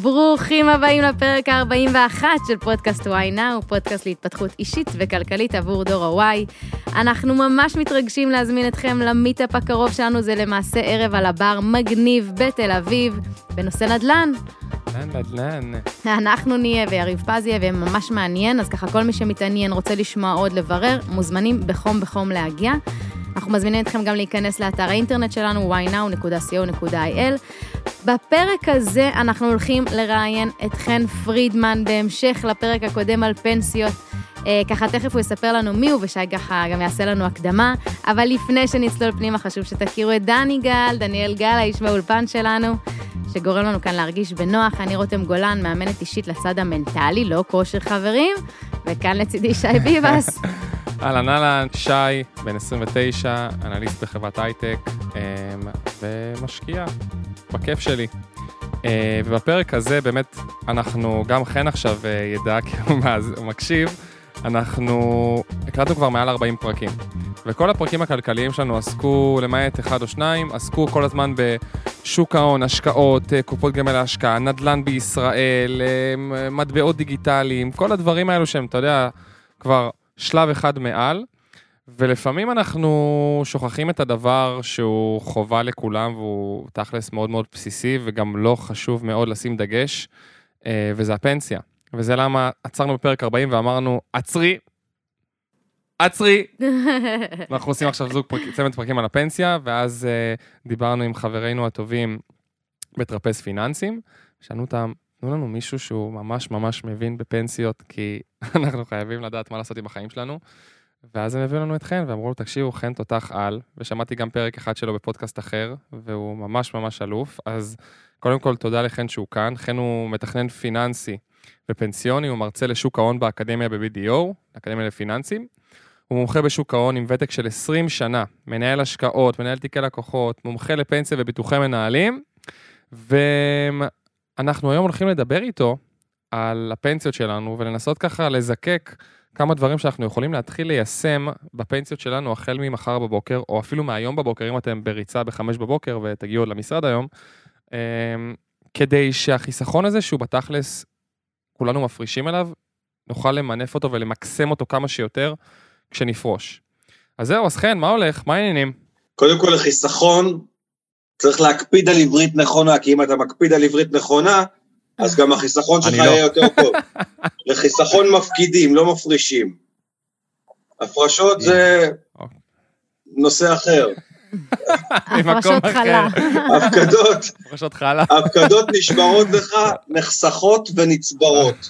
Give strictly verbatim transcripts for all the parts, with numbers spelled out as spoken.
ברוכים הבאים לפרק ה-ארבעים ואחת של פודקאסט וואי נאו, פודקאסט להתפתחות אישית וכלכלית עבור דור הוואי. אנחנו ממש מתרגשים להזמין אתכם למיטאפ הקרוב שלנו, זה למעשה ערב על הבר מגניב בתל אביב, בנושא נדל"ן. נדל"ן. אנחנו נהיה ויריב פז יהיה, וממש מעניין, אז ככה כל מי שמתעניין רוצה לשמוע עוד לברר, מוזמנים בחום בחום להגיע. אנחנו מזמינים אתכם גם להיכנס לאתר האינטרנט שלנו, וואי נאו נקודה סי או נקודה איי אל. בפרק הזה אנחנו הולכים לראיין את חן פרידמן, בהמשך לפרק הקודם על פנסיות. אה, ככה תכף הוא יספר לנו מי הוא, ושי ככה גם יעשה לנו הקדמה. אבל לפני שנצלול פנימה, חשוב שתכירו את דני גל, דניאל גל, האיש באולפן שלנו, שגורם לנו כאן להרגיש בנוח. אני רותם גולן, מאמנת אישית לצד המנטלי, לא כושר חברים, וכאן לצידי שי ביבס. אהלן אהלן, שי, בן עשרים ותשע, אנליסט בחברת הייטק, ומשקיע בכיף שלי. ובפרק הזה באמת אנחנו, גם חן עכשיו ידע, כי הוא מקשיב, אנחנו הקלטנו כבר מעל ארבעים פרקים. וכל הפרקים הכלכליים שלנו עסקו, למעט אחד או שניים, עסקו כל הזמן בשוק ההון, השקעות, קופות גמל להשקעה, נדל"ן בישראל, מטבעות דיגיטליים, כל הדברים האלו שהם, אתה יודע, כבר שלב אחד מעל, ולפעמים אנחנו שוכחים את הדבר שהוא חובה לכולם, והוא תכלס מאוד מאוד בסיסי, וגם לא חשוב מאוד לשים דגש, וזה הפנסיה. וזה למה עצרנו בפרק ארבעים ואמרנו, עצרי, עצרי. אנחנו עושים עכשיו זוג פרק, צמד פרקים על הפנסיה, ואז דיברנו עם חברינו הטובים בטרפז פיננסים, שאלנו אותם, תנו לנו מישהו שהוא ממש ממש מבין בפנסיות, כי אנחנו חייבים לדעת מה לעשות עם החיים שלנו, ואז הם הביאו לנו את חן, ואמרו לו, תקשיבו, חן תותח על, ושמעתי גם פרק אחד שלו בפודקאסט אחר, והוא ממש ממש אלוף, אז קודם כל תודה לחן שהוא כאן. חן הוא מתכנן פיננסי ופנסיוני, הוא מרצה לשוק ההון באקדמיה ב-בי די או, אקדמיה לפיננסים, הוא מומחה בשוק ההון עם ותק של עשרים שנה, מנהל השקעות, מנהל תיקי לקוחות, מומחה לפנסיה וביטוחי מנהלים, ו... אנחנו היום הולכים לדבר איתו על הפנסיות שלנו, ולנסות ככה לזקק כמה דברים שאנחנו יכולים להתחיל ליישם בפנסיות שלנו, החל ממחר בבוקר, או אפילו מהיום בבוקר, אם אתם בריצה בחמש בבוקר, ותגיעו למשרד היום, כדי שהחיסכון הזה, שהוא בתכלס, כולנו מפרישים אליו, נוכל למנף אותו ולמקסם אותו כמה שיותר, כשנפרוש. אז זהו, אז חן, מה הולך? מה העניינים? קודם כל, לחיסכון, צריך להקפיד על עברית נכונה, כי אם אתה מקפיד על עברית נכונה, אז גם החיסכון שלך יהיה יותר טוב. לחיסכון מפקידים, לא מפרישים. הפרשות זה נושא אחר. הפרשות חלה. הפקדות. הפרשות חלה. הפקדות נשמרות לך, נחסכות ונצברות.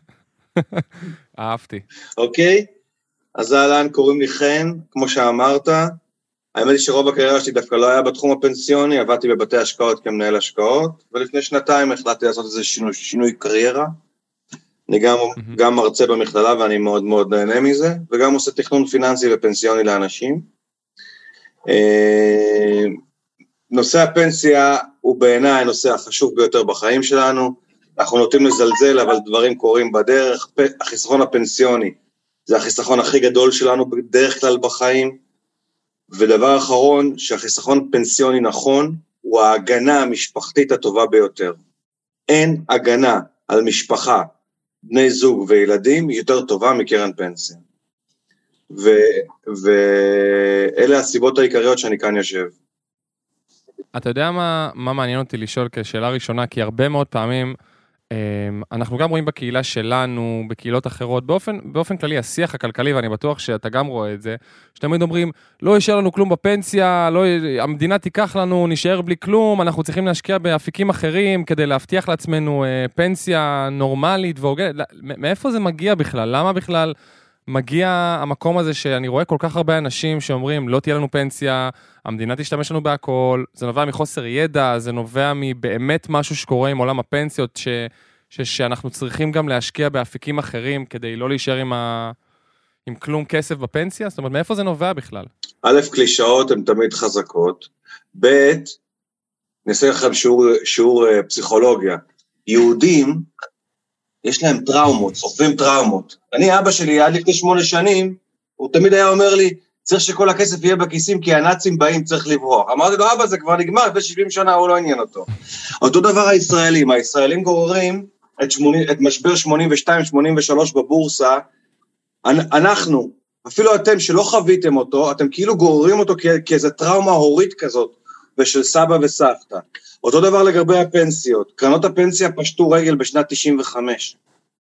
אהבתי. אוקיי? אז אהלן, קוראים לי חן, כמו שאמרת, האמת היא שרוב הקריירה שלי דווקא לא היה בתחום הפנסיוני, עבדתי בבתי השקעות כמנהל השקעות, ולפני שנתיים החלטתי לעשות איזה שינוי, שינוי קריירה. אני גם, mm-hmm. גם מרצה במכללה, ואני מאוד מאוד נהנה מזה, וגם עושה תכנון פיננסי ופנסיוני לאנשים. נושא הפנסיה הוא בעיניי הנושא החשוב ביותר בחיים שלנו, אנחנו נוטים לזלזל, אבל דברים קורים בדרך. החיסכון הפנסיוני זה החיסכון הכי גדול שלנו בדרך כלל בחיים, ודבר אחרון, שהחיסכון פנסיוני נכון, הוא ההגנה המשפחתית הטובה ביותר. אין הגנה על משפחה, בני זוג וילדים, יותר טובה מקרן פנסיה. ואלה הסיבות העיקריות שאני כאן יושב. אתה יודע מה, מה מעניין אותי לשאול כשאלה ראשונה, כי הרבה מאוד פעמים, אנחנו גם רואים בקהילה שלנו, בקהילות אחרות, באופן, באופן כללי, השיח הכלכלי, ואני בטוח שאתה גם רואה את זה, שתמיד אומרים, לא יישאר לנו כלום בפנסיה, לא, המדינה תיקח לנו, נשאר בלי כלום, אנחנו צריכים להשקיע באפיקים אחרים, כדי להבטיח לעצמנו פנסיה נורמלית והוגנת. מאיפה זה מגיע בכלל? למה בכלל מגיע המקום הזה שאני רואה כל כך הרבה אנשים שאומרים, לא תהיה לנו פנסיה, המדינה תשתמש לנו בהכל, זה נובע מחוסר ידע, זה נובע מבאמת משהו שקורה עם עולם הפנסיות, ש, ש, שאנחנו צריכים גם להשקיע באפיקים אחרים, כדי לא להישאר עם, ה, עם כלום כסף בפנסיה? זאת אומרת, מאיפה זה נובע בכלל? א', קלישאות הן תמיד חזקות, ב', נעשה לכם שיעור, שיעור פסיכולוגיה, יהודים, יש להם טראומות, סופרים טראומות. אני, אבא שלי, עד לפני שמונה שנים, הוא תמיד היה אומר לי, צריך שכל הכסף יהיה בכיסים, כי הנאצים באים, צריך לברוח. אמרתי לו, אבא, זה כבר נגמר, לפני שבעים שנה הוא לא עניין אותו. אותו דבר הישראלים, הישראלים גוררים את, שמונים, את משבר שמונים ושתיים שמונים ושלוש בבורסה, אנחנו, אפילו אתם שלא חוויתם אותו, אתם כאילו גוררים אותו כ- כאיזו טראומה הורית כזאת, ושל סבא וסבתא. אותו דבר לגבי הפנסיות, קרנות הפנסיה פשטו רגל בשנת תשעים וחמש.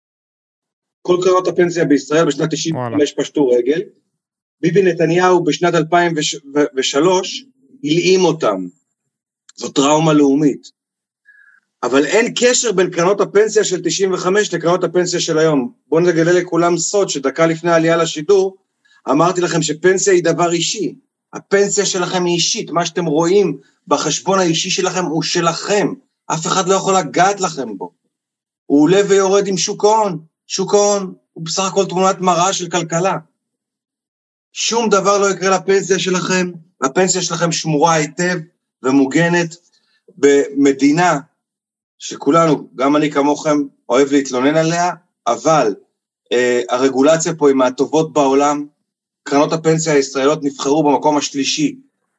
כל קרנות הפנסיה בישראל בשנת תשעים וחמש פשטו רגל, ביבי נתניהו בשנת אלפיים ושלוש הלאים אותם. זו טראומה לאומית. אבל אין קשר בין קרנות הפנסיה של תשעים וחמש לקרנות הפנסיה של היום. בואו נגלה לכולם סוד שדקה לפני העלייה לשידור, אמרתי לכם שפנסיה היא דבר אישי. הפנסיה שלכם היא אישית, מה שאתם רואים בחשבון האישי שלכם הוא שלכם. אף אחד לא יכול לגעת לכם בו. הוא עולה ויורד עם שוק ההון. שוק ההון הוא בסך הכל תמונת מראה של כלכלה. שום דבר לא יקרה לפנסיה שלכם, הפנסיה שלכם שמורה היטב ומוגנת במדינה שכולנו, גם אני כמוכם, אוהב להתלונן עליה, אבל אה, הרגולציה פה היא מהטובות בעולם, קרנות הפנסיה הישראליות נבחרו במקום השלישי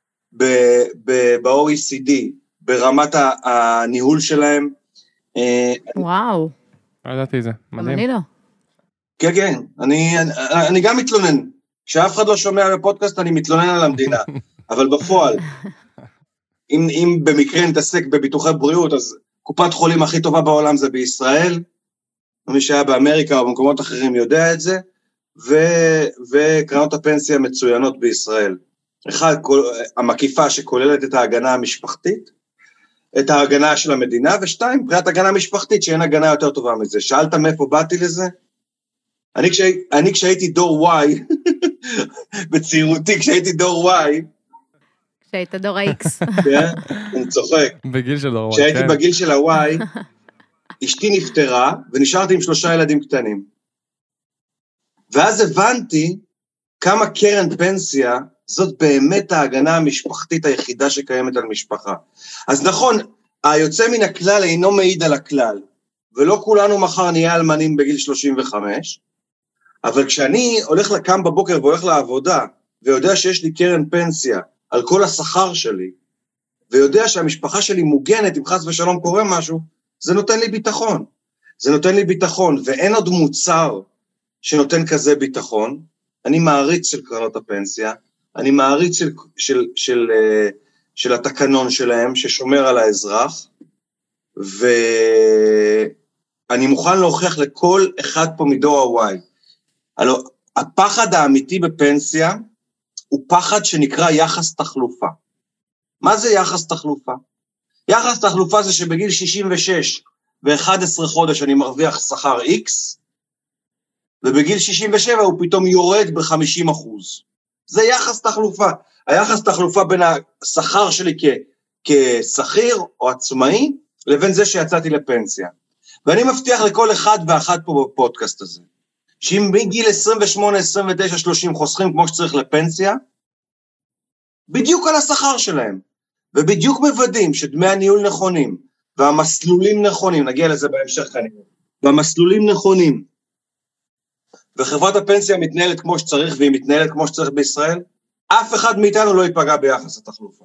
ב-או אי סי די, ברמת הניהול שלהם. אה, וואו. לא ידעתי זה, מדהים. גם אני לא. כן, כן, אני, אני, אני גם מתלונן. כשאף אחד לא שומע בפודקאסט, אני מתלונן על המדינה. אבל בפועל, אם, אם במקרה נתעסק בביטוחי בריאות, אז קופת חולים הכי טובה בעולם זה בישראל, מי שהיה באמריקה או במקומות אחרים יודע את זה, ו, וקרנות הפנסיה מצוינות בישראל. אחד, המקיפה שכוללת את ההגנה המשפחתית, את ההגנה של המדינה, ושתיים, פריאת הגנה משפחתית, שאין הגנה יותר טובה מזה. שאלת מאיפה באתי לזה? אני, כשה, אני כשהייתי דור Y, בצעירותי, כשהייתי דור Y, כשהיית דור ה-X. כן, אני צוחק. בגיל של דור Y, כשהייתי כן. בגיל של ה-Y, אשתי נפטרה, ונשארתי עם שלושה ילדים קטנים. ואז הבנתי כמה קרן פנסיה, זאת באמת ההגנה המשפחתית היחידה שקיימת על משפחה. אז נכון, היוצא מן הכלל אינו מעיד על הכלל, ולא כולנו מחר נהיה אלמנים בגיל שלושים וחמש, אבל כשאני הולך לקם בבוקר והולך לעבודה, ויודע שיש לי קרן פנסיה על כל השכר שלי, ויודע שהמשפחה שלי מוגנת, אם חס ושלום קורה משהו, זה נותן לי ביטחון. זה נותן לי ביטחון, ואין עוד מוצר שנותן כזה ביטחון. אני מעריץ של קרנות הפנסיה, אני מעריץ של, של, של, של, של התקנון שלהם, ששומר על האזרח, ואני מוכן להוכיח לכל אחד פה מדור ה-Y. הלוא, הפחד האמיתי בפנסיה, הוא פחד שנקרא יחס תחלופה. מה זה יחס תחלופה? יחס תחלופה זה שבגיל שישים ושש ו-אחד עשר חודש אני מרוויח שכר X, ובגיל שישים ושבע הוא פתאום יורד ב-חמישים אחוז. זה יחס תחלופה. היחס תחלופה בין השכר שלי כ- כשכיר או עצמאי, לבין זה שיצאתי לפנסיה. ואני מבטיח לכל אחד ואחת פה בפודקאסט הזה, שאם מגיל עשרים ושמונה, עשרים ותשע, שלושים חוסכים כמו שצריך לפנסיה, בדיוק על השכר שלהם, ובדיוק מוודאים שדמי הניהול נכונים, והמסלולים נכונים, נגיע לזה בהמשך כנראה, והמסלולים נכונים, וחברת הפנסיה מתנהלת כמו שצריך, והיא מתנהלת כמו שצריך בישראל, אף אחד מאיתנו לא ייפגע ביחס התחלופה.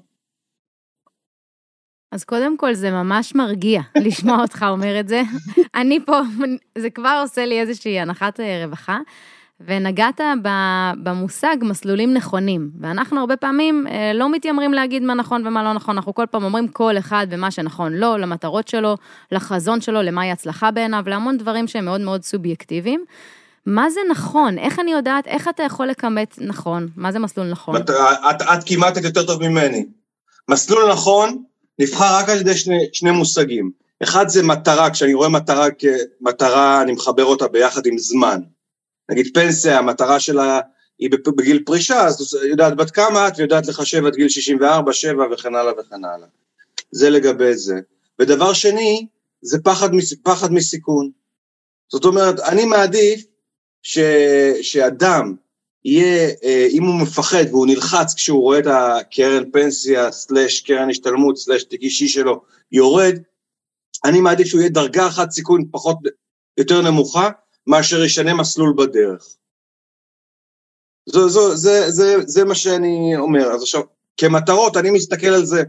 אז קודם כל זה ממש מרגיע לשמוע אותך אומר את זה. אני פה, זה כבר עושה לי איזושהי הנחת רווחה, ונגעת במושג מסלולים נכונים, ואנחנו הרבה פעמים לא מתיימרים להגיד מה נכון ומה לא נכון, אנחנו כל פעם אומרים כל אחד ומה שנכון לו, למטרות שלו, לחזון שלו, למהי הצלחה בעיניו, להמון דברים שהם מאוד מאוד סובייקטיביים. מה זה נכון? איך אני יודעת, איך אתה יכול לקמת נכון? מה זה מסלול נכון? את, את, את כמעט את יותר טוב ממני. מסלול נכון נבחר רק על ידי שני, שני מושגים. אחד זה מטרה, כשאני רואה מטרה כמטרה, אני מחבר אותה ביחד עם זמן. נגיד פנסיה, המטרה שלה היא בגיל פרישה, אז יודעת בת כמה את, ויודעת לחשב עד גיל שישים וארבע, שבע וכן הלאה וכן הלאה. זה לגבי זה. ודבר שני, זה פחד, פחד מסיכון. זאת אומרת, אני מעדיף ש, שאדם יהיה, אם הוא מפחד והוא נלחץ כשהוא רואה את הקרן פנסיה, סלש קרן השתלמות, סלש תיק אישי שלו, יורד, אני מעדיף שהוא יהיה דרגה אחת סיכון פחות, יותר נמוכה, מאשר ישנה מסלול בדרך. זו, זו, זה, זה, זה מה שאני אומר. אז עכשיו, כמטרות, אני מסתכל על זה.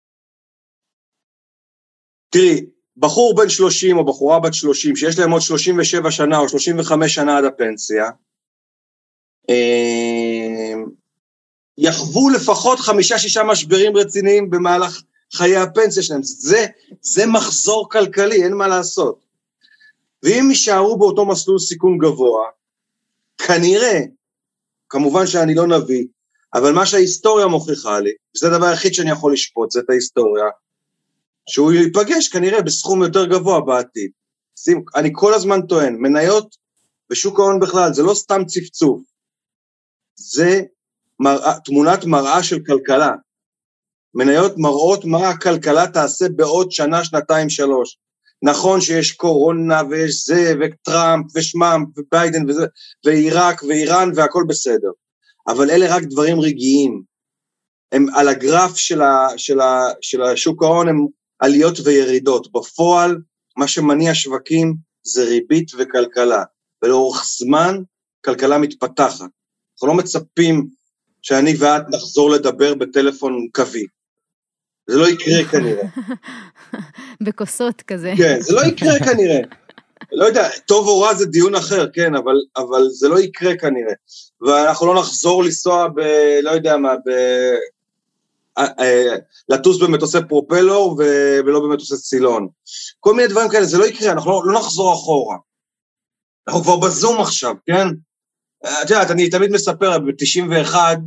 תראי, בחור בן שלושים או בחורה בת שלושים, שיש להם עוד שלושים ושבע שנה או שלושים וחמש שנה עד הפנסיה, יחוו לפחות חמישה-שישה משברים רציניים במהלך חיי הפנסיה שלהם. זה, זה מחזור כלכלי, אין מה לעשות. ואם יישארו באותו מסלול סיכון גבוה, כנראה, כמובן שאני לא נביא, אבל מה שההיסטוריה מוכיחה לי, וזה הדבר היחיד שאני יכול לשפוט, זה את ההיסטוריה, שהוא ייפגש כנראה בסכום יותר גבוה בעתיד. אני כל הזמן טוען, מניות בשוק ההון בכלל, זה לא סתם צפצוף, זה מראה, תמונת מראה של כלכלה. מניות מראות מה הכלכלה תעשה בעוד שנה, שנתיים, שלוש. נכון שיש קורונה ויש זה, וטראמפ ושמאמפ וביידן וזה, ועיראק ואיראן והכל בסדר. אבל אלה רק דברים רגעיים. הם על הגרף של, ה, של, ה, של השוק ההון הם עליות וירידות. בפועל, מה שמניע שווקים זה ריבית וכלכלה. ולאורך זמן, כלכלה מתפתחת. אנחנו לא מצפים שאני ואת נחזור לדבר בטלפון קווי. זה לא יקרה כנראה. בכוסות כזה. כן, זה לא יקרה כנראה. לא יודע, טוב או רע זה דיון אחר, כן, אבל, אבל זה לא יקרה כנראה. ואנחנו לא נחזור לנסוע ב... לא יודע מה, ב... לטוס במטוסי פרופלור ולא במטוסי סילון. כל מיני דברים כאלה, זה לא יקרה, אנחנו לא, לא נחזור אחורה. אנחנו כבר בזום עכשיו, כן? את יודעת, אני תמיד מספר, ב-תשעים ואחת,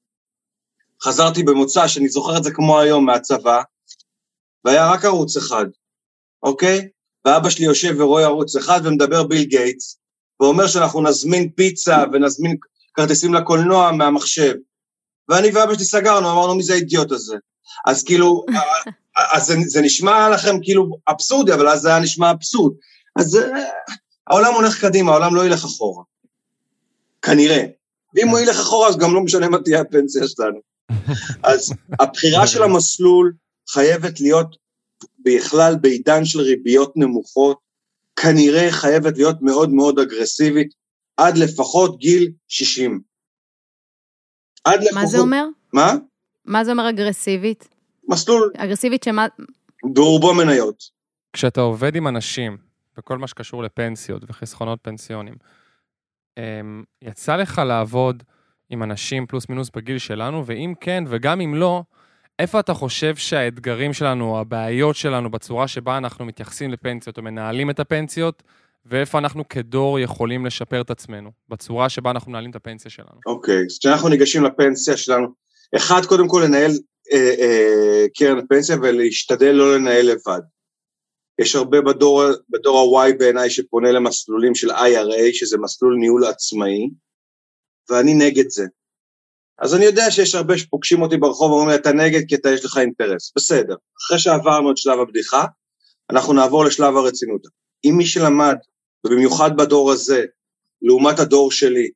חזרתי במוצא, שאני זוכר את זה כמו היום מהצבא, והיה רק ערוץ אחד, אוקיי? ואבא שלי יושב ורואה ערוץ אחד, ומדבר ביל גייטס, ואומר שאנחנו נזמין פיצה, ונזמין כרטיסים לקולנוע מהמחשב. ואני ואבא שלי סגרנו, אמרנו, מי זה האידיוט הזה? אז כאילו, אז זה, זה נשמע לכם כאילו אבסורדי, אבל אז זה היה נשמע אבסורד. אז העולם הולך קדימה, העולם לא ילך אחורה. כנראה. ואם הוא ילך אחורה, אז גם לא משנה מה תהיה הפנסיה שלנו. אז הבחירה של המסלול חייבת להיות בכלל בעידן של ריביות נמוכות, כנראה חייבת להיות מאוד מאוד אגרסיבית, עד לפחות גיל שישים. עד מה לפחות... זה אומר? מה? מה זה אומר אגרסיבית? מסלול... אגרסיבית שמה... ברובו מניות. כשאתה עובד עם אנשים, בכל מה שקשור לפנסיות וחסכונות פנסיונים, יצא לך לעבוד עם אנשים פלוס מינוס בגיל שלנו, ואם כן וגם אם לא, איפה אתה חושב שהאתגרים שלנו, הבעיות שלנו, בצורה שבה אנחנו מתייחסים לפנסיות או מנהלים את הפנסיות, ואיפה אנחנו כדור יכולים לשפר את עצמנו, בצורה שבה אנחנו מנהלים את הפנסיה שלנו? אוקיי, אז כשאנחנו ניגשים לפנסיה שלנו, אחד קודם כל לנהל אה, אה, קרן פנסיה ולהשתדל לא לנהל לבד. יש הרבה בדור, בדור ה-Y בעיניי שפונה למסלולים של איי אר איי, שזה מסלול ניהול עצמאי, ואני נגד זה. אז אני יודע שיש הרבה שפוגשים אותי ברחוב, ואומרים לי, אתה נגד כי אתה יש לך אינטרס. בסדר, אחרי שעברנו את שלב הבדיחה, אנחנו נעבור לשלב הרצינות. אם מי שלמד, ובמיוחד בדור הזה, לעומת הדור שלי,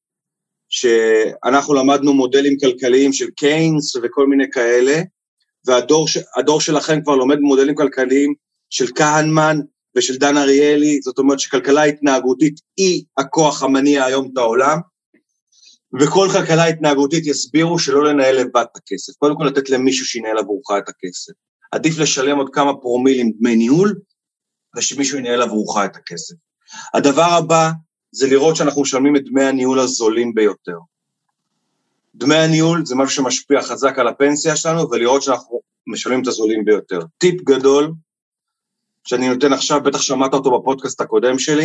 שאנחנו למדנו מודלים כלכליים של קיינס וכל מיני כאלה, והדור הדור שלכם כבר לומד מודלים כלכליים של כהנמן ושל דן אריאלי, זאת אומרת שכלכלה התנהגותית היא הכוח המניע היום את העולם, וכל כלכלה התנהגותית יסבירו שלא לנהל לבד את הכסף, קודם כל לתת למישהו שינהל עבורך את הכסף. עדיף לשלם עוד כמה פרומילים דמי ניהול, ושמישהו ינהל עבורך את הכסף. הדבר הבא זה לראות שאנחנו משלמים את דמי הניהול הזולים ביותר. דמי הניהול זה משהו שמשפיע חזק על הפנסיה שלנו, ולראות שאנחנו משלמים את הזולים ביותר. טיפ גדול, שאני נותן עכשיו, בטח שמעת אותו בפודקאסט הקודם שלי,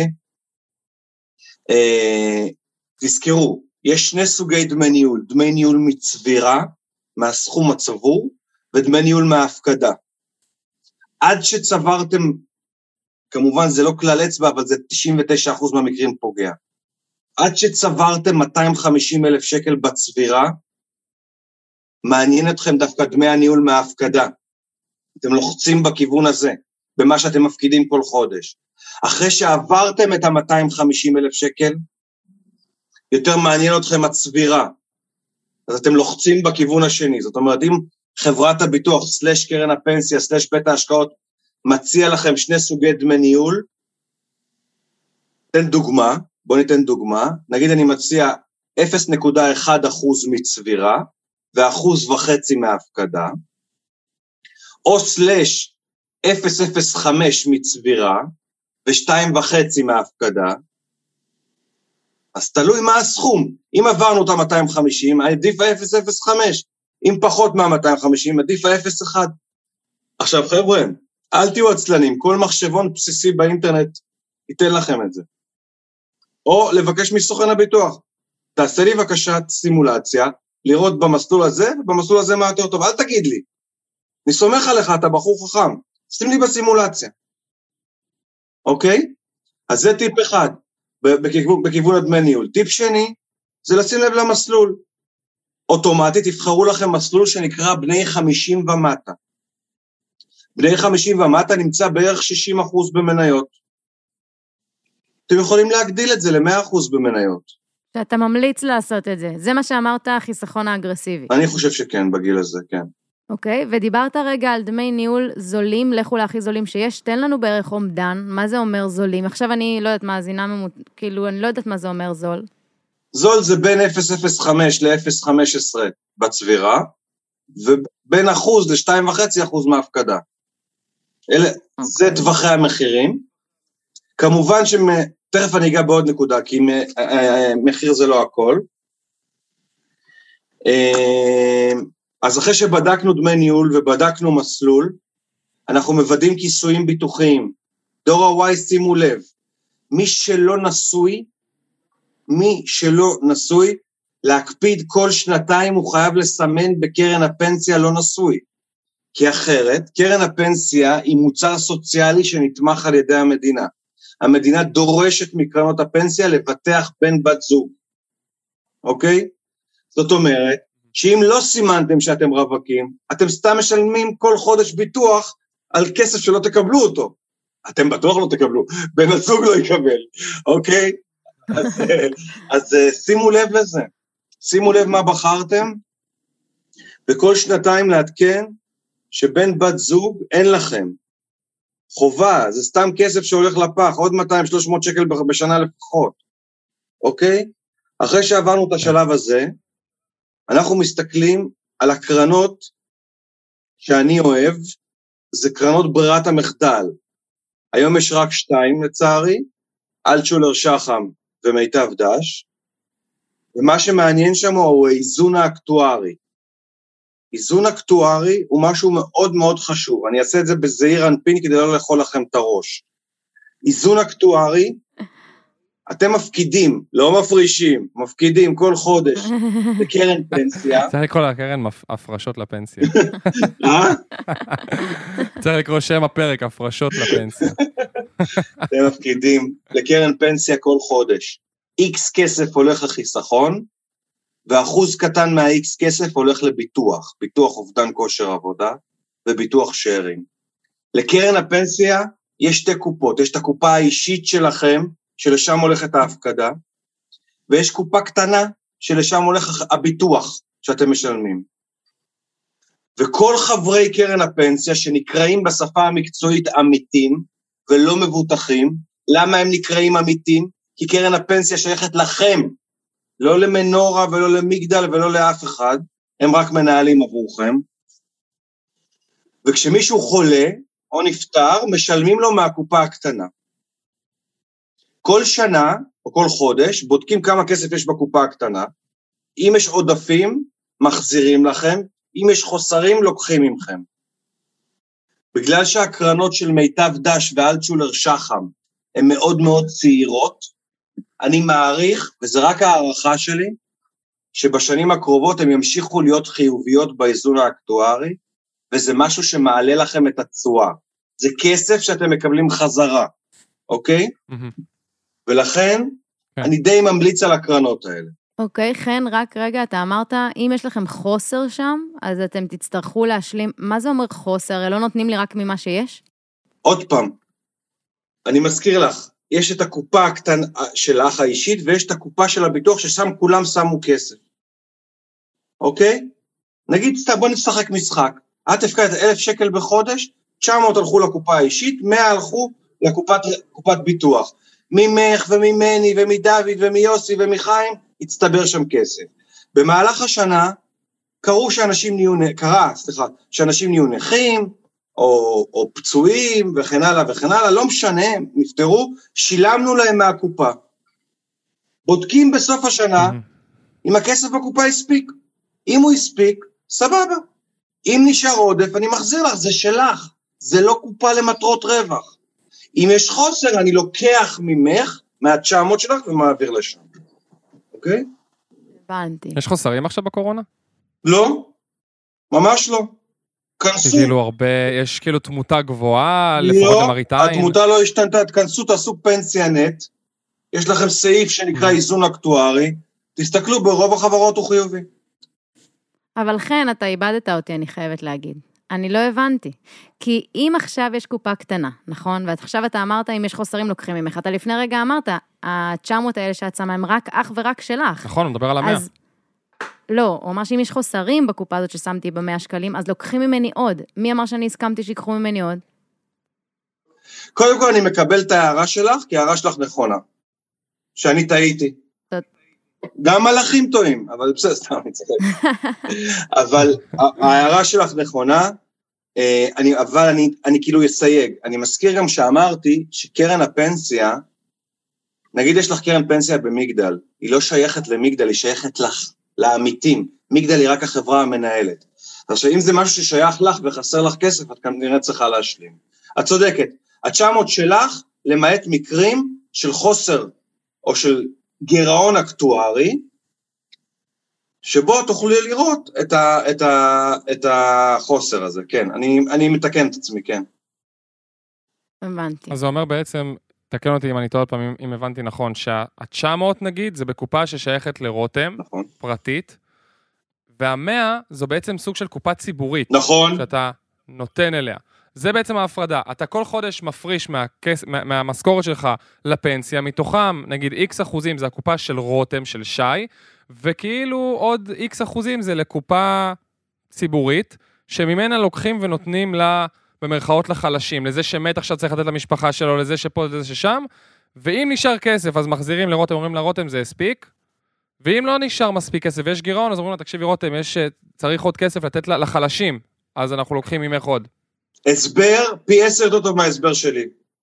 אה, תזכרו, יש שני סוגי דמי ניהול, דמי ניהול מצבירה, מהסכום הצבור, ודמי ניהול מההפקדה. עד שצברתם, כמובן זה לא כלל אצבע, אבל זה תשעים ותשעה אחוז מהמקרים פוגע. עד שצברתם מאתיים וחמישים אלף שקל בצבירה, מעניין אתכם דווקא דמי הניהול מההפקדה. אתם לוחצים בכיוון הזה, במה שאתם מפקידים כל חודש. אחרי שעברתם את ה-מאתיים וחמישים אלף שקל, יותר מעניין אתכם הצבירה. אז אתם לוחצים בכיוון השני. זאת אומרת, אם חברת הביטוח, סלש קרן הפנסיה, סלש בית ההשקעות, מציע לכם שני סוגי דמי ניהול, תן דוגמה, בוא ניתן דוגמה, נגיד אני מציע אפס נקודה אחת אחוז מצבירה, ואחוז וחצי מההפקדה, או סלש אפס נקודה אפס חמש מצבירה, ושתיים וחצי מההפקדה, אז תלוי מה הסכום. אם עברנו את ה-מאתיים וחמישים, עדיף ה-אפס נקודה אפס חמש. אם פחות מה-מאתיים וחמישים, עדיף ה-אפס נקודה אחת. עכשיו חבר'ה, אל תהיו עצלנים, כל מחשבון בסיסי באינטרנט ייתן לכם את זה. או לבקש מסוכן הביטוח. תעשה לי בבקשת סימולציה, לראות במסלול הזה, במסלול הזה מה יותר טוב. אל תגיד לי. אני סומך עליך, אתה בחור חכם. שים לי בסימולציה. אוקיי? אז זה טיפ אחד. בכיוון, בכיוון הדמי ניהול. טיפ שני, זה לשים לב למסלול. אוטומטית תבחרו לכם מסלול שנקרא בני חמישים ומטה. בני חמישים ומטה נמצא בערך שישים אחוז במניות. אתם יכולים להגדיל את זה ל-מאה אחוז במניות. שאתה ממליץ לעשות את זה. זה מה שאמרת, החיסכון האגרסיבי. אני חושב שכן, בגיל הזה, כן. אוקיי, ודיברת רגע על דמי ניהול זולים, לכו להכי זולים שיש, תן לנו בערך אומדן, מה זה אומר זולים? עכשיו אני לא יודעת מה, זינה ממות, כאילו אני לא יודעת מה זה אומר זול. זול זה בין אפס נקודה אפס חמש ל-אפס נקודה חמש עשרה בצבירה, ובין אחוז ל-שתיים נקודה חמש אחוז מההפקדה. אלה, okay. זה טווחי המחירים. כמובן שתכף אני אגע בעוד נקודה, כי מחיר זה לא הכל. אז אחרי שבדקנו דמי ניהול ובדקנו מסלול, אנחנו מוודאים כיסויים ביטוחיים. דור ה-Y, שימו לב, מי שלא נשוי, מי שלא נשוי, להקפיד כל שנתיים הוא חייב לסמן בקרן הפנסיה לא נשוי. כי אחרת, קרן הפנסיה היא מוצר סוציאלי שנתמך על ידי המדינה. המדינה דורשת מקרנות הפנסיה לבטח בן בת זוג. אוקיי? זאת אומרת, שאם לא סימנתם שאתם רווקים, אתם סתם משלמים כל חודש ביטוח על כסף שלא תקבלו אותו. אתם בטוח לא תקבלו, בן הזוג לא יקבל, אוקיי? אז, אז שימו לב לזה. שימו לב מה בחרתם, וכל שנתיים לעדכן שבן בת זוג אין לכם. חובה, זה סתם כסף שהולך לפח, עוד מאתיים שלוש מאות שקל בשנה לפחות. אוקיי? אחרי שעברנו את השלב הזה, אנחנו מסתכלים על הקרנות שאני אוהב, זה קרנות ברירת המחדל. היום יש רק שתיים לצערי, אלטשולר שחם ומיטב דש, ומה שמעניין שם הוא האיזון האקטוארי. איזון אקטוארי הוא משהו מאוד מאוד חשוב, אני אעשה את זה בזהיר אנפין כדי לא לאכול לכם את הראש. איזון אקטוארי, אתם מפקידים, לא מפרישים, מפקידים כל חודש לקרן פנסיה. צריך לקרוא לקרן הפרשות לפנסיה. אה? צריך לקרוא שם הפרק, הפרשות לפנסיה. אתם מפקידים לקרן פנסיה כל חודש. X כסף הולך לחיסכון, ואחוז קטן מה-X כסף הולך לביטוח, ביטוח אובדן כושר עבודה, וביטוח שיירים. לקרן הפנסיה יש שתי קופות, יש את הקופה האישית שלכם, שלשם הולכת ההפקדה, ויש קופה קטנה, שלשם הולך הביטוח שאתם משלמים. וכל חברי קרן הפנסיה, שנקראים בשפה המקצועית עמיתים, ולא מבוטחים, למה הם נקראים עמיתים? כי קרן הפנסיה שייכת לכם, לא למנורה ולא למגדל ולא לאף אחד, הם רק מנהלים עבורכם. וכשמישהו חולה או נפטר, משלמים לו מהקופה הקטנה. כל שנה או כל חודש, בודקים כמה כסף יש בקופה הקטנה, אם יש עודפים, מחזירים לכם, אם יש חוסרים, לוקחים ממכם. בגלל שהקרנות של מיטב דש ואלטשולר שחם, הן מאוד מאוד צעירות, אני מעריך, וזה רק הערכה שלי, שבשנים הקרובות הם ימשיכו להיות חיוביות באיזון האקטוארי, וזה משהו שמעלה לכם את התשואה. זה כסף שאתם מקבלים חזרה, אוקיי? Mm-hmm. ולכן, okay. אני די ממליץ על הקרנות האלה. אוקיי, okay, חן, רק רגע, אתה אמרת, אם יש לכם חוסר שם, אז אתם תצטרכו להשלים, מה זה אומר חוסר? הרי לא נותנים לי רק ממה שיש? עוד פעם, אני מזכיר לך, יש את הקופה הקטנה של האח האישית, ויש את הקופה של הביטוח ששם כולם שמו כסף. אוקיי? נגיד, בוא נשחק משחק. את הפקדת אלף שקל בחודש, תשע מאות הלכו לקופה האישית, מאה הלכו לקופת קופת ביטוח. ממך וממני ומדוד ומיוסי ומחיים, הצטבר שם כסף. במהלך השנה, קראו שאנשים נהיו, קרה, סליחה, שאנשים נהיו נכים, או, או פצועים, וכן הלאה וכן הלאה, לא משנה, נפטרו, שילמנו להם מהקופה. בודקים בסוף השנה, אם הכסף בקופה הספיק. אם הוא הספיק, סבבה. אם נשאר עודף, אני מחזיר לך, זה שלך. זה לא קופה למטרות רווח. אם יש חוסר, אני לוקח ממך, מה-תשע מאות שלך, ומעביר לשם. אוקיי? הבנתי. יש חוסרים עכשיו בקורונה? לא, ממש לא. כנסו. כאילו הרבה, יש כאילו תמותה גבוהה, לפחות למראית עין. התמותה לא השתנתה, תכנסו, תעשו פנסיה נט, יש לכם סעיף שנקרא איזון אקטוארי, תסתכלו, ברוב החברות הוא חיובי. אבל כן, אתה איבדת אותי, אני חייבת להגיד. אני לא הבנתי. כי אם עכשיו יש קופה קטנה, נכון? ועכשיו אתה אמרת, אם יש חוסרים לוקחים ממך. אתה לפני רגע אמרת, ה-תשע מאות האלה שאת שמה, הם רק אך ורק שלך. נכון, הוא מדבר על המאה. אז לא, הוא אמר שאם יש חוסרים בקופה הזאת ששמתי במאה שקלים, אז לוקחים ממני עוד. מי אמר שאני הסכמתי שיקחו ממני עוד? קודם כל אני מקבל את ההערה שלך, כי ההערה שלך נכונה. שאני טעיתי. גם מלאכים טועים, אבל בסדר, סתם, אני צודק. אבל ההערה שלך נכונה, אני, אבל אני, אני כאילו אסייג. אני מזכיר גם שאמרתי שקרן הפנסיה, נגיד יש לך קרן פנסיה במגדל, היא לא שייכת למגדל, היא שייכת לך, לעמיתים. מגדל היא רק החברה המנהלת. עכשיו, אם זה משהו ששייך לך וחסר לך כסף, את כנראה צריכה להשלים. את צודקת. ה-תשע מאות שלך, למעט מקרים של חוסר, או של גירעון אקטוארי, שבו תוכלי לראות את, ה, את, ה, את החוסר הזה, כן, אני, אני מתקן את עצמי, כן. הבנתי. אז זה אומר בעצם, תקן אותי אם אני טועה פעמים, אם הבנתי נכון, שה-תשע מאות נגיד, זה בקופה ששייכת לרותם, נכון. פרטית, וה-מאה זו בעצם סוג של קופה ציבורית. נכון. שאתה נותן אליה. זה בעצם ההפרדה. אתה כל חודש מפריש מהכס, מה, מהמשכורת שלך לפנסיה, מתוכם, נגיד, X אחוזים זה הקופה של רותם, של שי, וכאילו עוד X אחוזים זה לקופה ציבורית, שממנה לוקחים ונותנים לה, במרכאות לחלשים, לזה שמת עכשיו צריך לתת למשפחה שלו, לזה שפה, לזה ששם, ואם נשאר כסף, אז מחזירים לרותם, אומרים לרותם זה הספיק, ואם לא נשאר מספיק כסף ויש גירעון, אז אומרים לה, תקשיבי רותם, יש, צריך עוד כסף לתת לחלשים, אז אנחנו לוקחים ממך עוד. הסבר, פי עשר יותר טוב מההסבר שלי.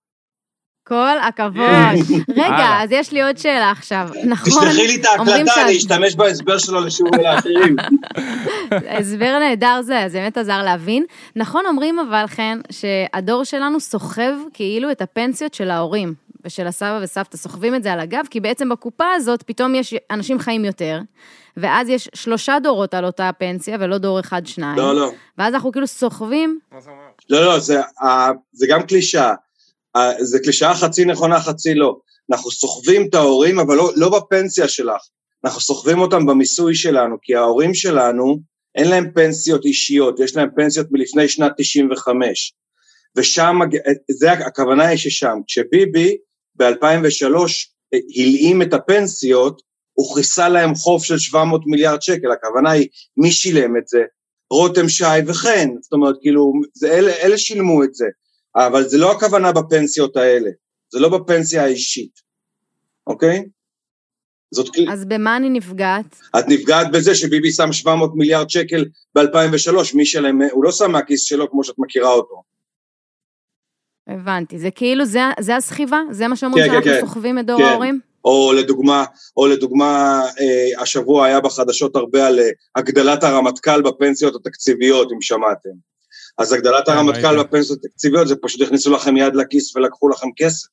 כל הכבוד. רגע, אז יש לי עוד שאלה עכשיו. נכון. תשלחי לי את ההקלטה, אני אשתמש בהסבר שלו לשיעור לאחרים. הסבר נהדר זה, זה באמת עזר להבין. נכון אומרים אבל כן, שהדור שלנו סוחב כאילו את הפנסיות של ההורים, ושל הסבא וסבתא, סוחבים את זה על הגב, כי בעצם בקופה הזאת פתאום יש אנשים חיים יותר, ואז יש שלושה דורות על אותה הפנסיה, ולא דור אחד, שניים. לא, לא. ואז אנחנו כאילו סוחבים. לא, לא, זה, זה גם קלישה. זה קלישה חצי נכונה, חצי לא. אנחנו סוחבים את ההורים, אבל לא, לא בפנסיה שלך. אנחנו סוחבים אותם במיסוי שלנו, כי ההורים שלנו, אין להם פנסיות אישיות, יש להם פנסיות מלפני שנת תשעים וחמש. ושם, זה הכוונה היא ששם, כשביבי ב-אלפיים ושלוש הלאים את הפנסיות, הוא חיסה להם חוב של שבע מאות מיליארד שקל, הכוונה היא מי שילם את זה, רותם שי וכן, זאת אומרת, כאילו, זה, אלה, אלה שילמו את זה, אבל זה לא הכוונה בפנסיות האלה, זה לא בפנסיה האישית, אוקיי? זאת... אז במה אני נפגעת? את נפגעת בזה שביבי שם שבע מאות מיליארד שקל ב-אלפיים ושלוש, מי שלהם, הוא לא שם מהכיס שלו כמו שאת מכירה אותו. הבנתי, זה כאילו, זה, זה הסחיבה? זה מה שאומרים כן, שאנחנו כן, סוחבים את דור כן. ההורים? או לדוגמה, או לדוגמה, אה, השבוע היה בחדשות הרבה על הגדלת הרמטכ"ל בפנסיות התקציביות, אם שמעתם. אז הגדלת הרמטכ"ל בפנסיות התקציביות, זה פשוט הכניסו לכם יד לכיס ולקחו לכם כסף.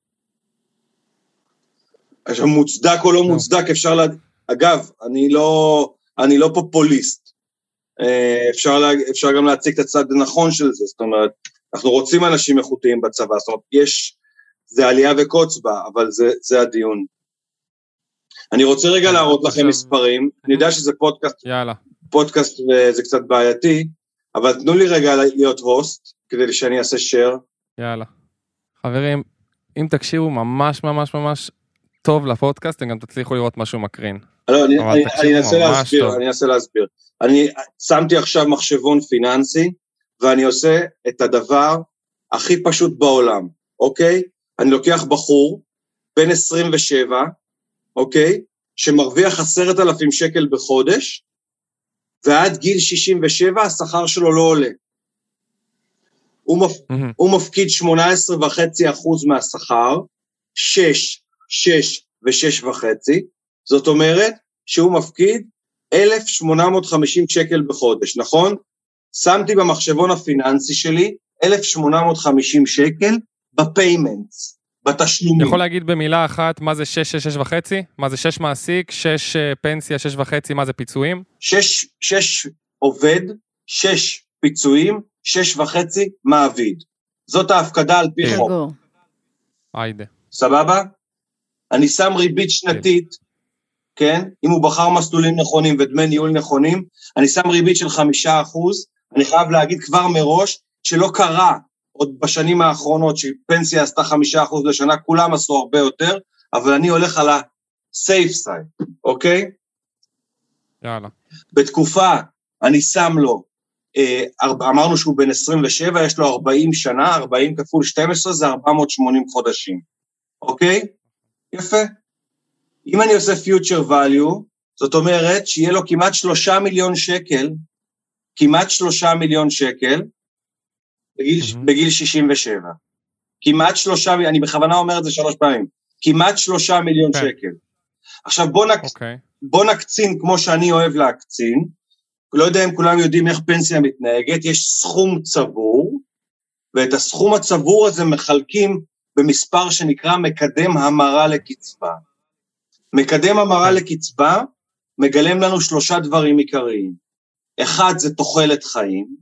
עכשיו, מוצדק או לא מוצדק, אפשר לה... אגב, אני לא, אני לא פופוליסט. אה, אפשר, לה... אפשר גם להציג את הצד הנכון של זה, זאת אומרת, אנחנו רוצים אנשים איכותיים בצבא, זאת אומרת, יש, זה עלייה וקוץ בה, אבל זה, זה הדיון. אני רוצה רגע להראות לכם מספרים, אני יודע שזה פודקאסט, יאללה. פודקאסט וזה קצת בעייתי, אבל תנו לי רגע להיות הוסט, כדי שאני אעשה share. יאללה. חברים, אם תקשיבו ממש ממש ממש טוב לפודקאסט, אתם גם תצליחו לראות משהו מקרין. לא, אני, אני, אני אנסה להסביר, טוב. אני אנסה להסביר. אני שמתי עכשיו מחשבון פיננסי, ואני עושה את הדבר הכי פשוט בעולם, אוקיי? אני לוקח בחור, בן עשרים ושבע, אוקיי? שמרוויח עשרת אלפים שקל בחודש, ועד גיל שישים ושבע השכר שלו לא עולה. הוא, מפ... mm-hmm. הוא מפקיד שמונה עשרה וחצי אחוז מהשכר, שש, שש ושש וחצי, זאת אומרת שהוא מפקיד אלף שמונה מאות וחמישים שקל בחודש, נכון? שמתי במחשבון הפיננסי שלי אלף שמונה מאות וחמישים שקל בפיימנטס, בתשלומים. יכול להגיד במילה אחת מה זה שש, שש, שש וחצי? מה זה שש מעסיק, שש פנסיה, שש וחצי, מה זה פיצויים? שש, שש עובד, שש פיצויים, שש וחצי מעביד. זאת ההפקדה על פי חוק. היידה. סבבה? אני שם ריבית שנתית, כן? אם הוא בחר מסלולים נכונים ודמי ניהול נכונים, אני שם ריבית של חמישה אחוז, אני חייב להגיד כבר מראש, שלא קרה עוד בשנים האחרונות, שפנסיה עשתה חמישה אחוז לשנה, כולם עשו הרבה יותר, אבל אני הולך על ה-safe side, אוקיי? יאללה. בתקופה, אני שם לו, אה, אמרנו שהוא בן עשרים ושבע, יש לו ארבעים שנה, ארבעים כפול שתים עשרה, זה ארבע מאות ושמונים חודשים, אוקיי? יפה. אם אני עושה future value, זאת אומרת שיהיה לו כמעט שלושה מיליון שקל, כמעט שלושה מיליון שקל, בגיל, mm-hmm. בגיל שישים ושבע. כמעט שלושה, אני בכוונה אומר את זה שלוש פעמים, כמעט שלושה מיליון okay. שקל. עכשיו בוא, נק, okay. בוא נקצין כמו שאני אוהב להקצין, לא יודע אם כולם יודעים איך פנסיה מתנהגת, יש סכום צבור, ואת הסכום הצבור הזה מחלקים במספר שנקרא מקדם המרה לקצבה. מקדם המרה okay. לקצבה מגלם לנו שלושה דברים עיקריים. אחד זה תוחלת חיים,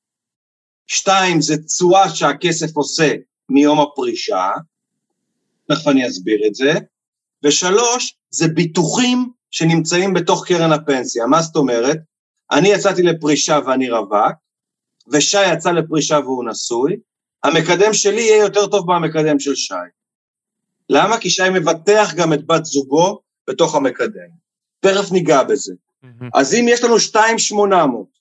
שתיים זה תשואה שהכסף עושה מיום הפרישה, תכף אני אסביר את זה, ושלוש זה ביטוחים שנמצאים בתוך קרן הפנסיה. מה זאת אומרת? אני יצאתי לפרישה ואני רווק, ושי יצא לפרישה והוא נשוי, המקדם שלי יהיה יותר טוב מהמקדם של שי. למה? כי שי מבטח גם את בת זוגו בתוך המקדם. תכף ניגע בזה. Mm-hmm. אז אם יש לנו שתיים שמונה מאות,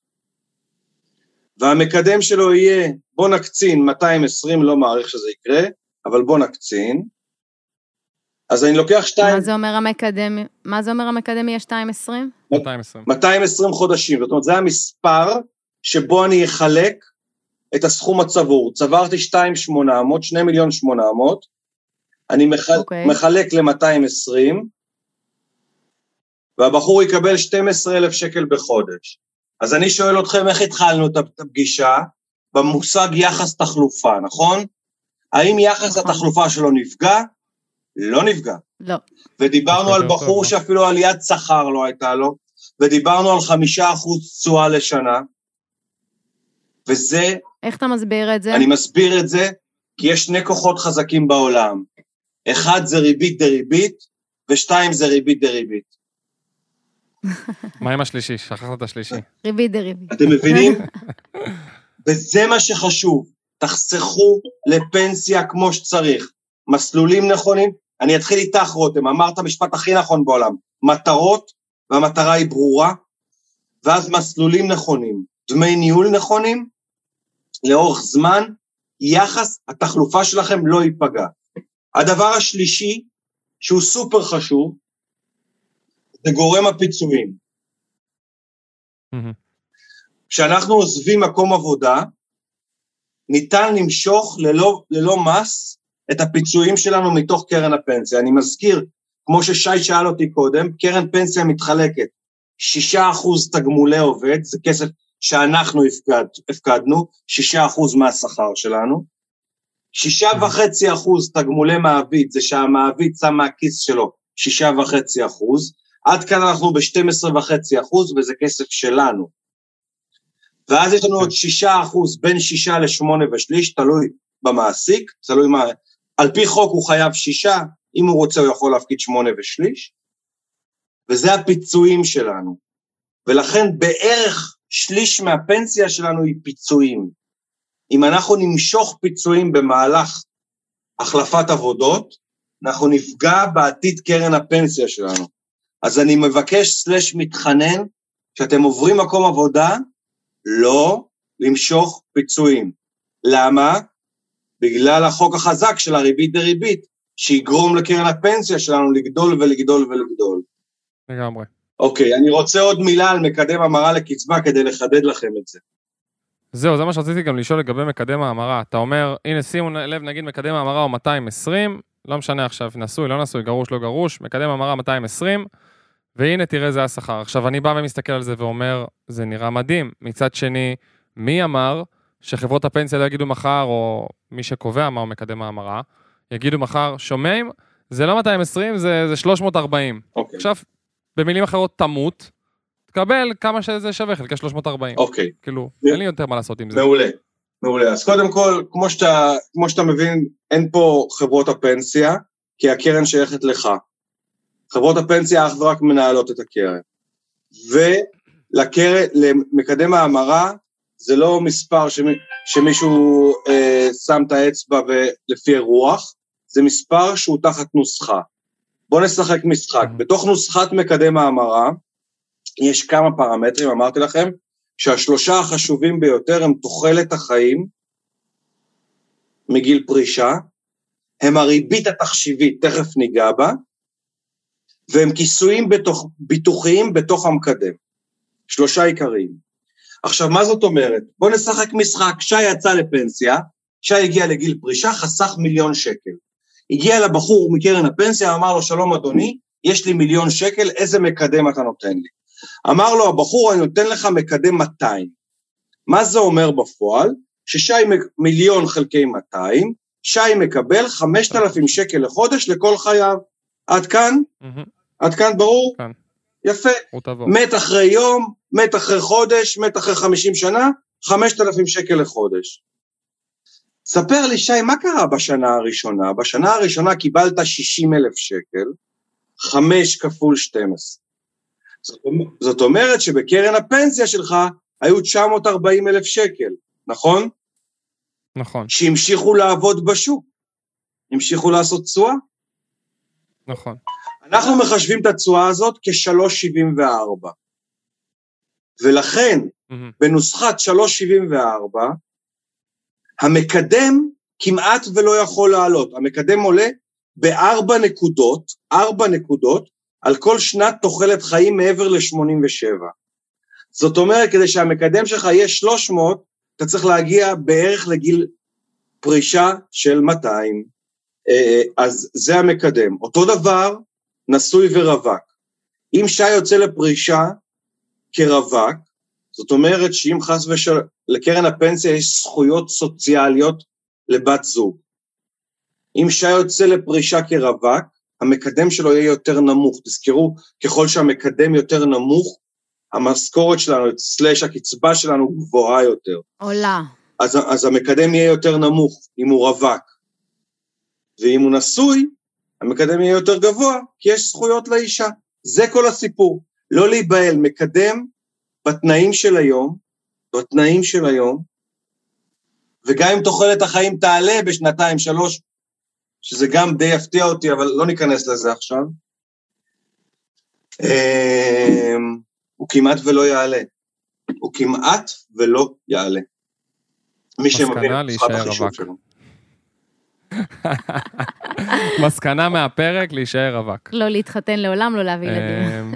והמקדם שלו יהיה, בוא נקצין, מאתיים ועשרים, לא מעריך שזה יקרה, אבל בוא נקצין, אז אני לוקח שתיים... מה זה אומר המקדם, מה זה אומר המקדם יהיה שתיים עשרים? מאתיים ועשרים. מאתיים ועשרים חודשים, זאת אומרת, זה המספר שבו אני אחלק את הסכום הצבור. צברתי שתיים שמונה מאות, שני מיליון שמונה מאות, אני מחל... okay. מחלק ל-מאתיים ועשרים, והבחור יקבל שנים עשר אלף שקל בחודש. אז אני שואל אתכם איך התחלנו את הפגישה, במושג יחס תחלופה, נכון? האם יחס נכון. התחלופה שלו נפגע? לא נפגע. לא. ודיברנו על בחור שאפילו עליית שכר לא הייתה לו, ודיברנו על חמישה אחוז תשואה לשנה, וזה... איך אתה מסביר את זה? אני מסביר את זה, כי יש שני כוחות חזקים בעולם. אחד זה ריבית דריבית, ושתיים זה ריבית דריבית. מה עם השלישי? שכחת את השלישי. ריבית דריבית. אתם מבינים? וזה מה שחשוב. תחסכו לפנסיה כמו שצריך. מסלולים נכונים. אני אתחיל איתך, רותם. אמרת המשפט הכי נכון בעולם. מטרות, והמטרה היא ברורה, ואז מסלולים נכונים. דמי ניהול נכונים, לאורך זמן, יחס התחלופה שלכם לא ייפגע. הדבר השלישי, שהוא סופר חשוב, זה גורם הפיצויים. כשאנחנו עוזבים מקום עבודה, ניתן למשוך ללא, ללא מס את הפיצויים שלנו מתוך קרן הפנסיה. אני מזכיר, כמו ששי שאל אותי קודם, קרן פנסיה מתחלקת, שישה אחוז תגמולי עובד, זה כסף שאנחנו הפקד, הפקדנו, שישה אחוז מהשכר שלנו, שישה וחצי אחוז תגמולי מעביד, זה שהמעביד שם מהכיס שלו, שישה וחצי אחוז, עד כאן אנחנו ב-שנים עשר וחצי אחוז, וזה כסף שלנו. ואז יש לנו עוד שישה אחוז, בין שישה לשמונה ושליש, תלוי במעסיק, תלוי מה, על פי חוק הוא חייב שישה, אם הוא רוצה הוא יכול להפקיד שמונה ושליש, וזה הפיצויים שלנו. ולכן בערך שליש מהפנסיה שלנו היא פיצויים. אם אנחנו נמשוך פיצויים במהלך החלפת עבודות, אנחנו נפגע בעתיד קרן הפנסיה שלנו. אז אני מבקש סלש מתחנן, שאתם עוברים מקום עבודה, לא למשוך פיצויים. למה? בגלל החוק החזק של הריבית דריבית, שיגרום לקרן הפנסיה שלנו לגדול ולגדול ולגדול. לגמרי. אוקיי, אני רוצה עוד מילה על מקדם המרה לקצבה כדי לחדד לכם את זה. זהו, זה מה שרציתי גם לשאול לגבי מקדם ההמרה. אתה אומר, הנה שימו לב, נגיד מקדם ההמרה הוא מאתיים ועשרים, לא משנה עכשיו, נשוי, לא נשוי, גרוש, לא גרוש, מקדם המרה מאתיים ועשרים, והנה תראה זה השכר. עכשיו אני בא ומסתכל על זה ואומר, זה נראה מדהים. מצד שני, מי אמר שחברות הפנסיה לא יגידו מחר, או מי שקובע מהו מקדם ההמרה, יגידו מחר, שומעים, זה לא מאתיים ועשרים, זה, זה שלוש מאות וארבעים. אוקיי. עכשיו, במילים אחרות תמות, תקבל כמה שזה שווה, חלקה שלוש מאות וארבעים. אוקיי. כאילו, אין לי יותר מה לעשות עם זה. מעולה, מעולה. אז קודם כל, כמו שאתה, כמו שאתה מבין, אין פה חברות הפנסיה, כי הקרן שייכת לך. חברות הפנסיה אך ורק מנהלות את הקרן. ולקרן, למקדם ההמרה, זה לא מספר שמי, שמישהו אה, שם את האצבע ולפי הרוח, זה מספר שהוא תחת נוסחה. בואו נשחק משחק. בתוך נוסחת מקדם ההמרה, יש כמה פרמטרים, אמרתי לכם, שהשלושה החשובים ביותר הם תוחלת החיים מגיל פרישה, הם הריבית התחשיבית, תכף ניגע בה, והם כיסויים בתוך, ביטוחיים בתוך המקדם. שלושה עיקריים. עכשיו, מה זאת אומרת? בואו נשחק משחק. שי יצא לפנסיה, שי הגיע לגיל פרישה, חסך מיליון שקל. הגיע לבחור מקרן הפנסיה, אמר לו, שלום אדוני, יש לי מיליון שקל, איזה מקדם אתה נותן לי? אמר לו הבחור, אני נותן לך מקדם מאתיים. מה זה אומר בפועל? ששי מיליון חלקי מאתיים, שי מקבל חמשת אלפים שקל לחודש לכל חייו. עד כאן? Mm-hmm. עד כאן ברור? כאן. יפה. מת אחרי יום, מת אחרי חודש, מת אחרי חמישים שנה, חמשת אלפים שקל לחודש. ספר לי שי, מה קרה בשנה הראשונה? בשנה הראשונה קיבלת שישים אלף שקל, חמש כפול שתים עשרה. זאת אומרת שבקרן הפנסיה שלך היו תשע מאות וארבעים אלף שקל, נכון? נכון. שהמשיכו לעבוד בשוק, המשיכו לעשות תשואה? נכון. אנחנו מחשבים את התשואה הזאת כ-שלוש נקודה שבעים וארבע. ולכן, mm-hmm. בנוסחת שלוש נקודה שבעים וארבע, המקדם כמעט ולא יכול לעלות. המקדם עולה בארבע נקודות, ארבע נקודות, על כל שנת תוחלת חיים מעבר ל-שמונים ושבע. זאת אומרת, כדי שהמקדם שלך יהיה שלוש מאות, אתה צריך להגיע בערך לגיל פרישה של מאתיים. אז זה המקדם. אותו דבר, נשוי ורווק. אם שי יוצא לפרישה כרווק, זאת אומרת שאם חס ושל... לקרן הפנסיה יש זכויות סוציאליות לבת זוג. אם שי יוצא לפרישה כרווק, המקדם שלו יהיה יותר נמוך. תזכרו, ככל שהמקדם יותר נמוך, המשכורת שלנו, סלש הקצבה שלנו גבוהה יותר. עולה. אז, אז המקדם יהיה יותר נמוך, אם הוא רווק. ואם הוא נשוי, המקדם יהיה יותר גבוה, כי יש זכויות לאישה. זה כל הסיפור. לא להיבהל, מקדם בתנאים של היום, בתנאים של היום, וגם אם תוחלת החיים תעלה בשנתיים, שלוש, שזה גם די יפתיע אותי, אבל לא ניכנס לזה עכשיו, הוא כמעט ולא יעלה. הוא כמעט ולא יעלה. מי שמבין את משחק החישוב שלו. מסקנה מהפרק, להישאר רווק. לא להתחתן לעולם, לא להביא ילדים.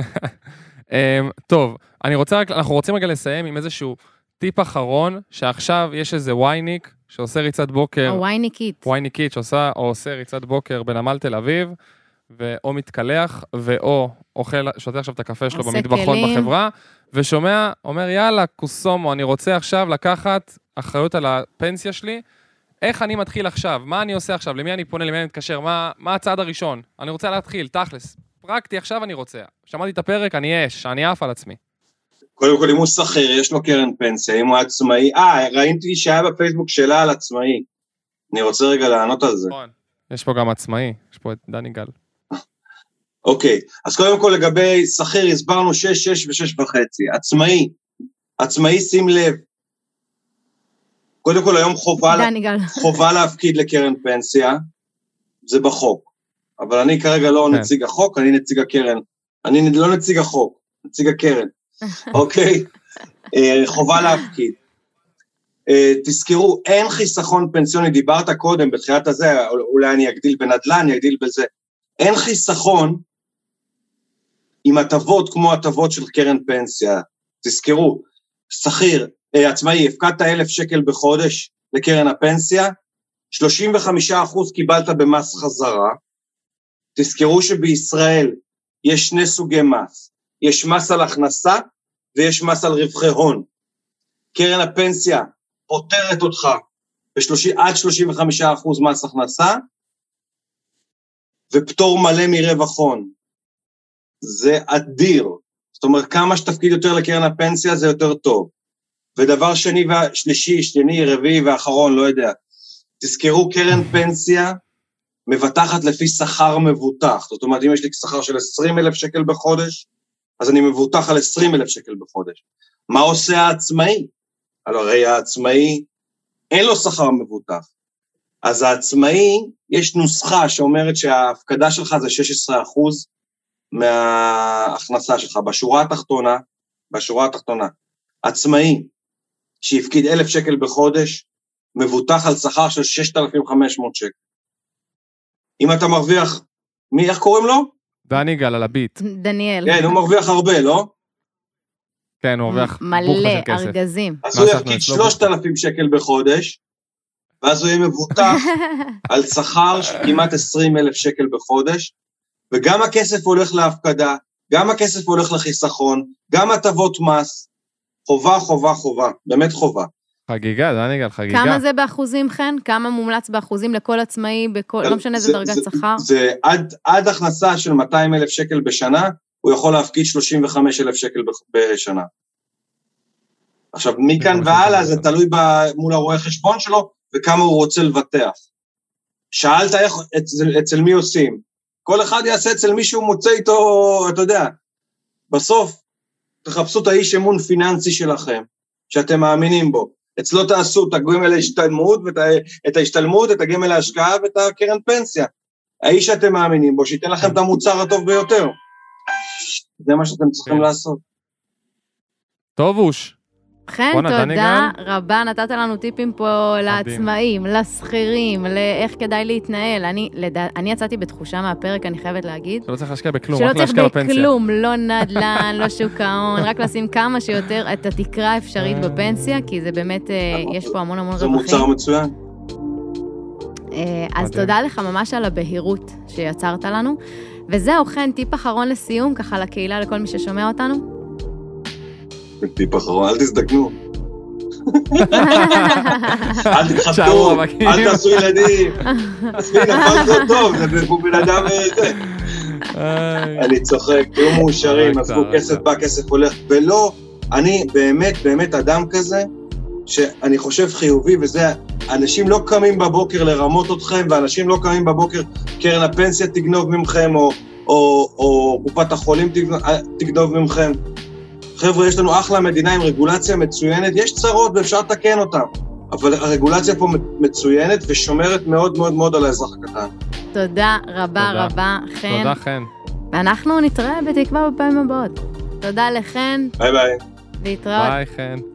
טוב, אני רוצה רק, אנחנו רוצים רגע לסיים עם איזשהו טיפ אחרון, שעכשיו יש איזה וייניק, שעושה ריצת בוקר. הווייניקית. ויייניקית, שעושה או עושה ריצת בוקר בנמל תל אביב, ואו מתקלח, ואו אוכל, שותה עכשיו את הקפה שלו במטבחון בחברה, ושומע, אומר, יאללה, קוסומו, אני רוצה עכשיו לקחת אחריות על הפנסיה שלי, איך אני מתחיל עכשיו? מה אני עושה עכשיו? למי אני פונה? למי אני מתקשר? מה, מה הצעד הראשון? אני רוצה להתחיל, תכלס. פרקטי, עכשיו אני רוצה. שמעתי את הפרק, אני אש, אני אף על עצמי. קודם כל, אם הוא שכיר, יש לו קרן פנסיה, אם הוא עצמאי, אה, ראיתי שהיה בפייסבוק שאלה על עצמאי. אני רוצה רגע לענות על זה. יש פה גם עצמאי, יש פה את דני גל. אוקיי, אז קודם כל לגבי שכיר, הסברנו שש, שש ושש וחצי. עצמאי, עצמאי שים לב. קודם כל היום חובה, חובה להפקיד לקרן פנסיה, זה בחוק. אבל אני כרגע לא כן. נציג החוק, אני נציג הקרן. אני לא נציג החוק, נציג הקרן. אוקיי? חובה להפקיד. תזכרו, אין חיסכון פנסיוני, דיברת קודם, בתחילת הזה, אולי אני אגדיל בנדל"ן, אני אגדיל בזה. אין חיסכון עם הטבות כמו הטבות של קרן פנסיה. תזכרו, שכיר, עצמאי, הפקדת אלף שקל בחודש לקרן הפנסיה, שלושים וחמישה אחוז קיבלת במס חזרה. תזכרו שבישראל יש שני סוגי מס, יש מס על הכנסה ויש מס על רווחי הון. קרן הפנסיה פותרת אותך בשלושים, עד שלושים וחמישה אחוז מס הכנסה, ופטור מלא מרווח הון. זה אדיר. זאת אומרת, כמה שתפקיד יותר לקרן הפנסיה זה יותר טוב. ודבר שני ושלישי, שני, רביעי ואחרון, לא יודע. תזכרו, קרן פנסיה מבטחת לפי שכר מבוטח. זאת אומרת, אם יש לי שכר של עשרים אלף שקל בחודש, אז אני מבוטח על עשרים אלף שקל בחודש. מה עושה העצמאי? הרי העצמאי אין לו שכר מבוטח. אז העצמאי, יש נוסחה שאומרת שההפקדה שלך זה שש עשרה אחוז מההכנסה שלך. בשורה התחתונה, בשורה התחתונה, עצמאי שהפקיד אלף שקל בחודש, מבוטח על שכר של שישת אלפים וחמש מאות שקל. אם אתה מרוויח, מי, איך קוראים לו? דני גל על הביט. דניאל. כן, הוא מרוויח הרבה, לא? כן, הוא מרוויח מלא, ארגזים. אז הוא יפקיד שלושת אלפים שקל בחודש, ואז הוא יהיה מבוטח על שכר של כמעט עשרים אלף שקל בחודש, וגם הכסף הולך להפקדה, גם הכסף הולך לחיסכון, גם הטבות מס, חובה, חובה, חובה, באמת חובה. חגיגה, דני גל, חגיגה. כמה זה באחוזים, חן? כמה מומלץ באחוזים לכל עצמאי, בכל, לא משנה איזה דרגת שכר? זה עד, עד הכנסה של מאתיים אלף שקל בשנה, הוא יכול להפקיד שלושים וחמישה אלף שקל בשנה. עכשיו, מכאן והלאה זה תלוי מול הרואה חשבון שלו, וכמה הוא רוצה לבטח. שאלת איך, אצל, אצל מי עושים? כל אחד יעשה אצל מי שהוא מוצא איתו, אתה יודע, בסוף, תחפשו את האיש אמון פיננסי שלכם, שאתם מאמינים בו. אצלו תעשו, תגמל להשתלמות, את ההשתלמות, את הגמל להשקעה ואת הקרן פנסיה. האיש שאתם מאמינים בו, שייתן לכם את המוצר הטוב ביותר. זה מה שאתם צריכים לעשות. טוב, אוש. חן, תודה רבה, נתת לנו טיפים פה לעצמאים, לסחירים, לאיך כדאי להתנהל. אני, אני יצאתי בתחושה מהפרק, אני חייבת להגיד. שלא צריך להשקיע בכלום, רק להשקיע בפנסיה. שלא צריך בכלום, לא נדל"ן, לא שוק ההון, רק לשים כמה שיותר את התקרה האפשרית בפנסיה, כי זה באמת, יש פה המון המון רווחים. זה מוצר מצוין. אז תודה לך ממש על הבהירות שיצרת לנו. וזהו, חן, טיפ אחרון לסיום, ככה לקהילה, לכל מי ששומע אותנו. טיפ אחרון, אל תזדקנו. אל תתחתנו, אל תעשו ילדים. אז מין, הפעם זה טוב, זה בן אדם זה. אני צוחק, תהיו מאושרים, עזבו כסף בא, כסף הולך, ולא, אני באמת, באמת אדם כזה, שאני חושב חיובי, וזה, אנשים לא קמים בבוקר לרמות אתכם, ואנשים לא קמים בבוקר, קרן הפנסיה תגנוב ממכם, או, או, או קופת החולים תגנוב ממכם. חבר'ה, יש לנו אחלה מדינה עם רגולציה מצוינת, יש צרות ואפשר לתקן אותן, אבל הרגולציה פה מצוינת ושומרת מאוד מאוד מאוד על האזרח הקטן. תודה רבה תודה. רבה, חן. תודה, חן. ואנחנו נתראה בתקווה בפעמים הבאות. תודה לחן. ביי ביי. להתראות. ביי, חן.